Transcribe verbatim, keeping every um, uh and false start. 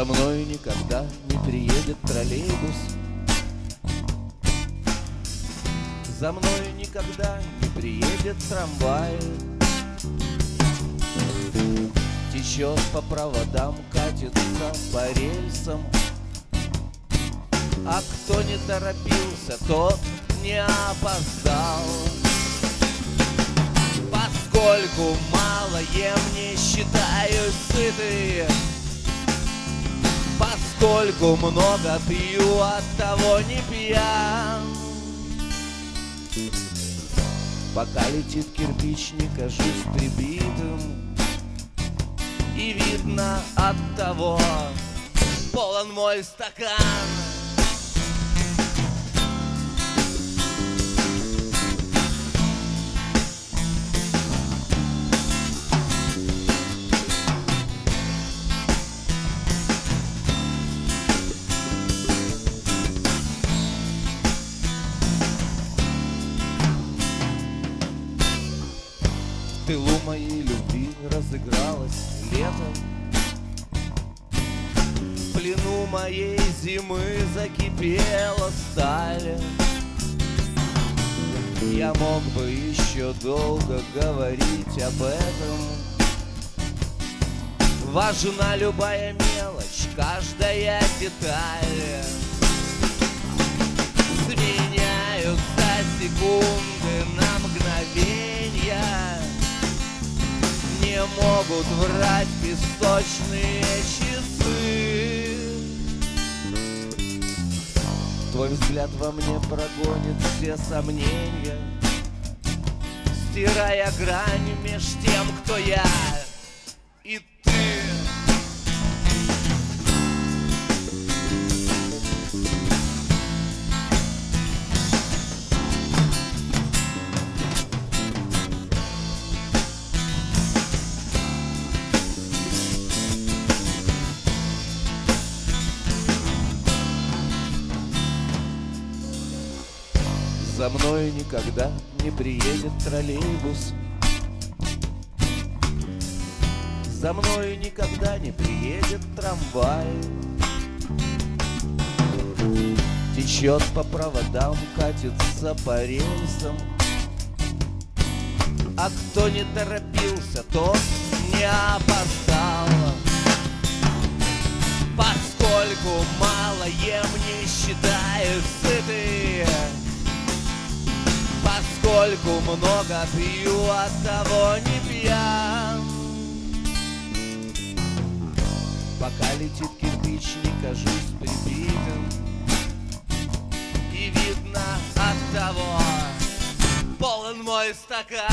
За мной никогда не приедет троллейбус, за мной никогда не приедет трамвай. Течет по проводам, катится по рельсам, а кто не торопился, тот не опоздал. Поскольку мало ем, не считаюсь сытый, поскольку много пью, от того не пьян. Пока летит кирпич, не кажусь прибитым, и видно от того, полон мой стакан. В тылу моей любви разыгралось лето, в плену моей зимы закипела сталь. Я мог бы еще долго говорить об этом. Важна любая мелочь, каждая деталь. Сменяются секунды на мгновенья, не могут врать песочные часы. Твой взгляд во мне прогонит все сомнения, стирая грань меж тем, кто я и ты. За мной никогда не приедет троллейбус, за мной никогда не приедет трамвай. Течет по проводам, катится по рельсам, а кто не торопился, тот не опоздал. Поскольку мало ем, не считаюсь сытый, поскольку много пью, от того не пьян. Пока летит кирпич, не кажусь прибитым, и видно от того, полон мой стакан.